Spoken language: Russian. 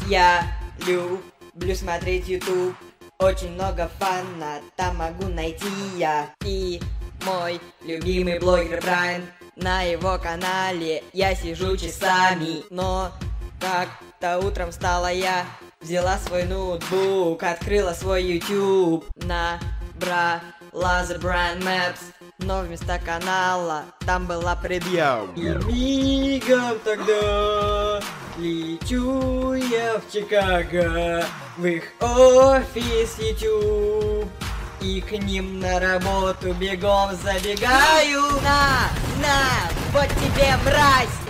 Я люблю смотреть YouTube. Очень много фана там могу найти я. И мой любимый блогер Брайан. На его канале я сижу часами. Но как-то утром встала я, взяла свой ноутбук, открыла свой YouTube, набрала The Brand Maps, но вместо канала там была предъява. И мигом тогда лечу я в Чикаго, в их офис YouTube, и к ним на работу бегом забегаю. На, вот тебе, мразь!